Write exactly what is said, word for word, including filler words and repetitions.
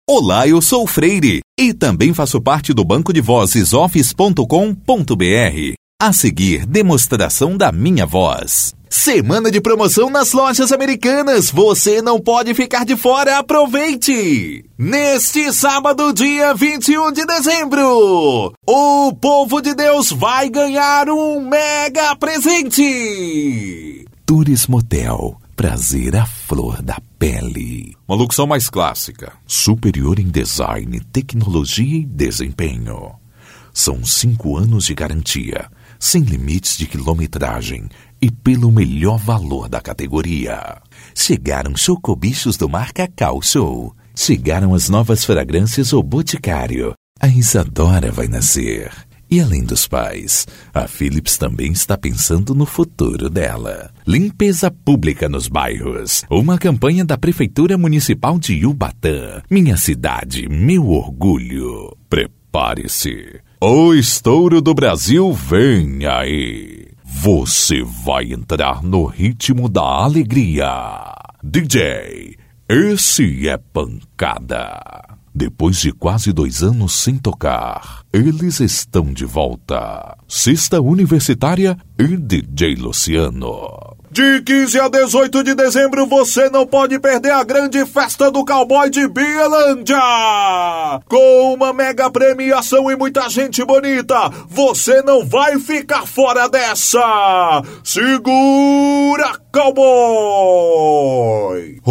Olá, eu sou o Freire e também faço parte do banco de vozes office ponto com ponto br. A seguir, demonstração da minha voz. Semana de promoção nas lojas Americanas. Você não pode ficar de fora. Aproveite! Neste sábado, dia vinte e um de dezembro, o povo de Deus vai ganhar um mega presente. Tours Motel. Prazer à flor da pele. Uma locução mais clássica. Superior em design, tecnologia e desempenho. São cinco anos de garantia, sem limites de quilometragem e pelo melhor valor da categoria. Chegaram chocobichos do Mar Cacau Show. Chegaram as novas fragrâncias O Boticário. A Isadora vai nascer. E além dos pais, a Philips também está pensando no futuro dela. Limpeza pública nos bairros. Uma campanha da Prefeitura Municipal de Ubatã. Minha cidade, meu orgulho. Prepare-se. O estouro do Brasil vem aí. Você vai entrar no ritmo da alegria. D J, esse é pancada. Depois de quase dois anos sem tocar, eles estão de volta. Sexta Universitária e D J Luciano. De quinze a dezoito de dezembro, você não pode perder a grande festa do cowboy de Bielândia. Com uma mega premiação e muita gente bonita, você não vai ficar fora dessa. Segura, cowboy!